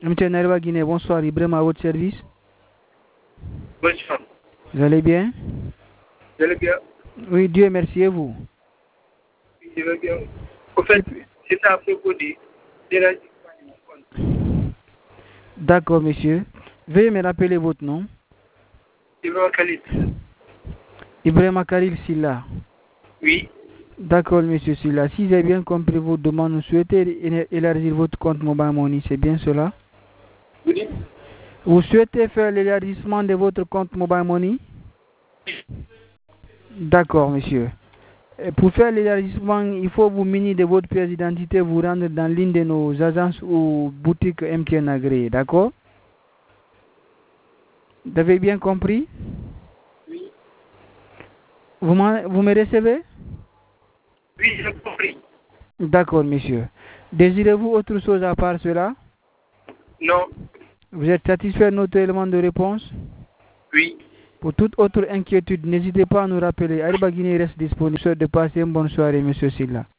MTN Arewa Guinée, bonsoir. Ibrahim à votre service. Bonsoir. Vous allez bien? Vous allez bien? Oui, Dieu merci, et vous? Oui, je vais bien. Au fait, c'est à propos de l'élargissement de mon compte. D'accord, monsieur. Veuillez me rappeler votre nom. Ibrahim Khalid. Ibrahim Khalil Silla. Oui. D'accord, monsieur Silla. Si j'ai bien compris votre demande, vous souhaitez élargir votre compte Mobile Money, c'est bien cela? Vous dites? Vous souhaitez faire l'élargissement de votre compte Mobile Money? D'accord, monsieur. Et pour faire l'élargissement, il faut vous munir de votre pièce d'identité, vous rendre dans l'une de nos agences ou boutiques MTN agréées, d'accord? Vous avez bien compris? Oui. Vous me recevez? Oui, j'ai compris. D'accord, monsieur. Désirez-vous autre chose à part cela? Non. Vous êtes satisfait de notre élément de réponse? Oui. Pour toute autre inquiétude, n'hésitez pas à nous rappeler. Arewa Guinée reste disponible. De passer une bonne soirée, monsieur Silla.